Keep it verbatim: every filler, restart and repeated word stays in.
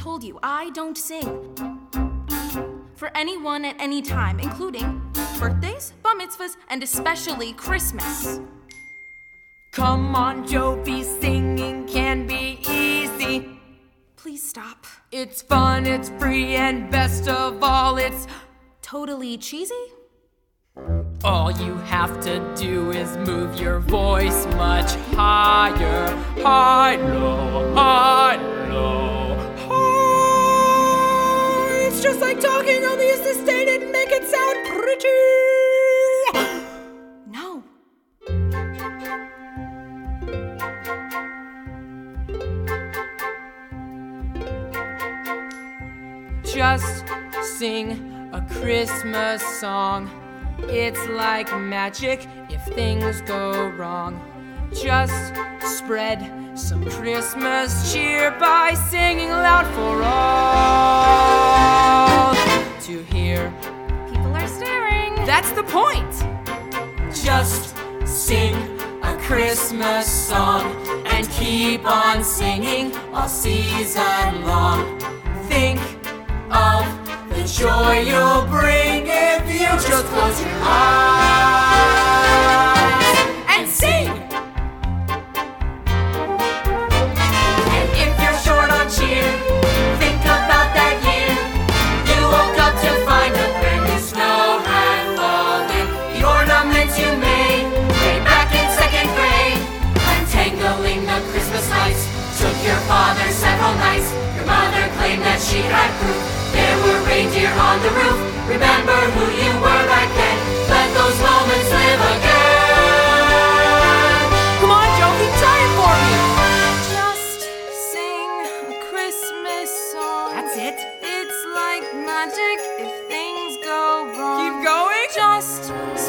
told you, I don't sing. For anyone at any time, including birthdays, bar mitzvahs, and especially Christmas. Come on, Jovi, singing can be easy. Please stop. It's fun, it's free, and best of all, it's totally cheesy? All you have to do is move your voice much higher. High, low, high, low, high. It's just like talking on the assistant and make it sound pretty. No. Just sing a Christmas song. It's like magic if things go wrong. Just spread some Christmas cheer by singing loud for all to hear. People are staring. That's the point. Just sing a Christmas song and keep on singing all season long. Think of the joy you'll bring if you just close your eyes and sing. And if you're short on cheer, think about that year you woke up to find a brand new snow had fallen. The ornaments you made way back in second grade, untangling the Christmas lights, took your father several nights. Your mother claimed that she had proof. There were reindeer on the roof. Remember who you were back then. Let those moments live again. Come on, Jovi, try it for me. Just sing a Christmas song. That's it. It's like magic if things go wrong. Keep going. Just